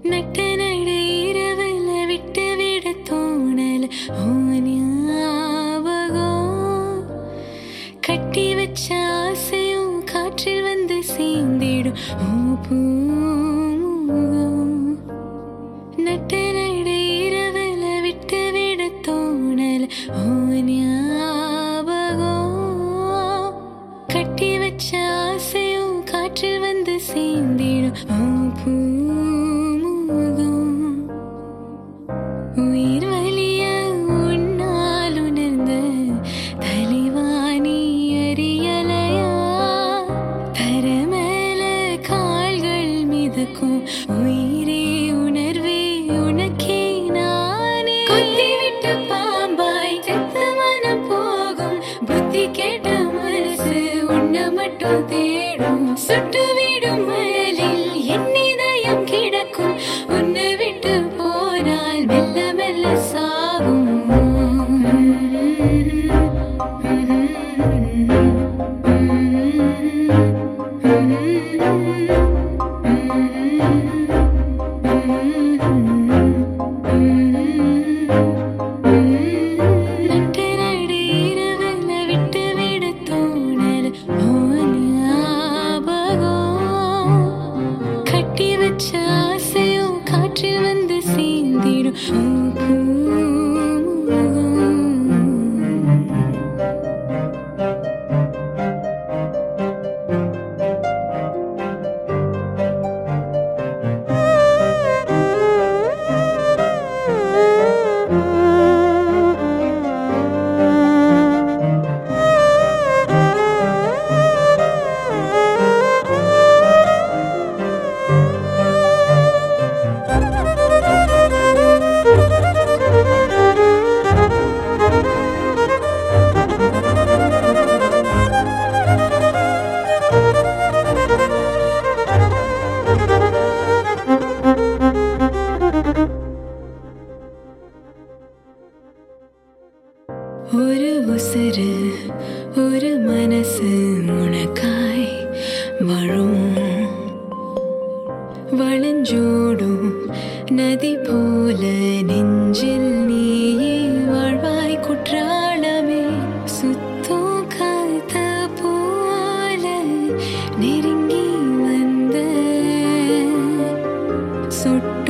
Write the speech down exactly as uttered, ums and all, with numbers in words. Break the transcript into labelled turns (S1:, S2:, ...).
S1: நட்ட நட இரவல விட்டு விட தோணல ஓ ஞாபகம் கட்டி வச்ச ஆசையும் காற்றில் வந்து சேர்ந்திடும் ஓ பூமுகம் நட்ட நட இரவல விட்டு விட தோணல ஓ ஞாபகம் கட்டி வச்ச ஆசையும் காற்றில் வந்து சேர்ந்திடும் ஓ பூமுகம் உயிர் வலிய உன்னால் உணர்ந்த தலைவாணி அறியலையா தர மேல கால்கள் மிதக்கும் உயிரே உணர்வே உனக்கே நானே கொத்திவிட்டு பாம்பாய் செத்த மனம் போகும் புத்தி கேட்ட மனசு உன்னை மட்டும் தேடும் சுட்டு விடும் மயலில் என் இதயம் கிடக்கும் உன்னை விட்டு போனால் மெல்ல மெல்ல சாகும் நட்ட நட இரவல விட்டு விட தோணல ஓ ஞாபகம் கட்டி வச்ச ஆசையும் காற்றில் வந்து சேர்ந்திடும் ஓ பூமுகம் ஒரு உசுறு ஒரு மனசு உனக்காய் வாழும் வளஞ்சோடும் நதி போல நெஞ்சில் நீயே வாழ்வாய் குற்றாலமே சுத்தம் காத்த போல நெருங்கி வந்த சொட்டு